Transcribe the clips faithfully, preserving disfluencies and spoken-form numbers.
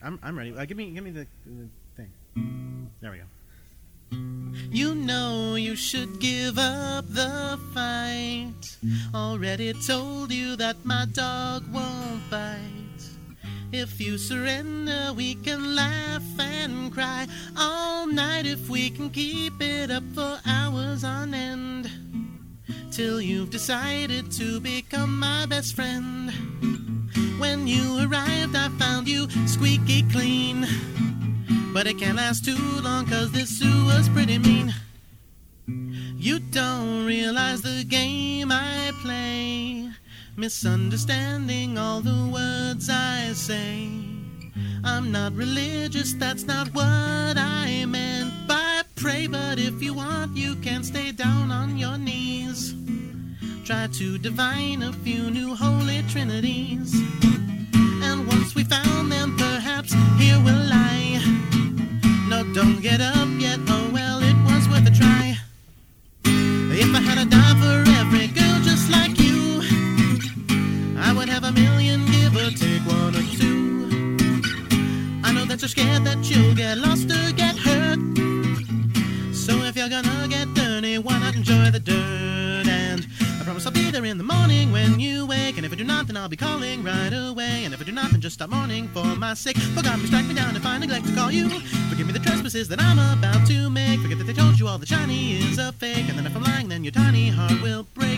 I'm I'm ready. Uh, give me give me the, the thing. There we go. You know you should give up the fight. Already told you that my dog won't bite. If you surrender, we can laugh and cry all night if we can keep it up for hours on end. Till you've decided to become my best friend. When you arrived, I found you squeaky clean. But it can't last too long, cause this Sue was pretty mean. You don't realize the game I play, misunderstanding all the words I say. I'm not religious, that's not what I meant by pray. But if you want, you can stay down on your knees. Try to divine a few new holy trinities. And once we found them, perhaps here we'll lie. No, don't get up yet, oh well, it was worth a try. If I had a dime for every girl just like you, I would have a million, give or take one or two. I know that you're scared that you'll get lost or get hurt. So if you're gonna get dirty, why not enjoy the dirt? And I promise I'll be there in the morning when you wake. And if I do not, then I'll be calling right away. And if I do not, then just stop mourning for my sake. For God, please strike me down if I neglect to call you. Forgive me the trespasses that I'm about to make. Forget that they told you all the shiny is a fake. And then if I'm lying, then your tiny heart will break.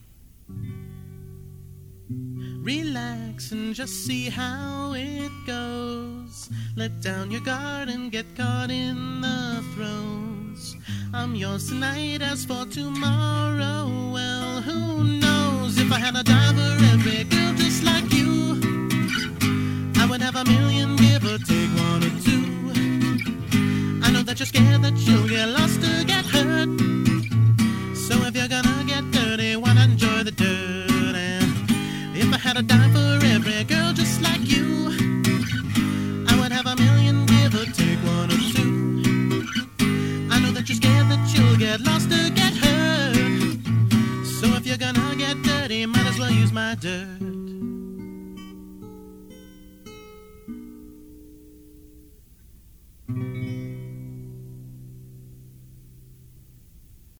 Relax and just see how it goes. Let down your guard and get caught in the throes. I'm yours tonight, as for tomorrow, well, who knows? If I had a dime for every girl just like you, I would have a million, give or take one or two. I know that you're scared that you'll get lost or get hurt. So if you're gonna get dirty, why not enjoy the dirt? And if I had a dime for every girl just like you, I would have a million, give or take one or two. I know that you're scared that you'll get lost or get hurt. So if you're gonna get dirty, might as well use my dirt.